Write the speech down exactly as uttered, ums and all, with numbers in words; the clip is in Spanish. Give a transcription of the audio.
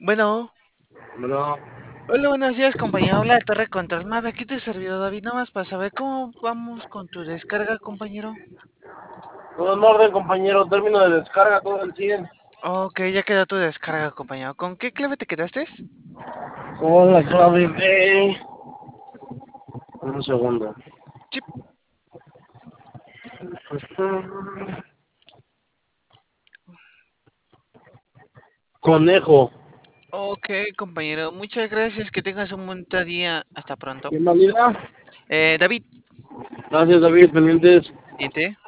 Bueno, No, hola, buenos días, compañero. Habla de Torre Control Mave. Aquí te servidor David, nada más para saber cómo vamos con tu descarga, compañero. todo en orden, compañero. Término de descarga, todo el cien. Ok, ya quedó tu descarga, compañero. ¿Con qué clave te quedaste? Con la clave de... Un segundo. Chip. Conejo. Ok, compañero. Muchas gracias. Que tengas un buen día. Hasta pronto. ¿Quién valida? Eh, David, Gracias, David. Pendientes. diente.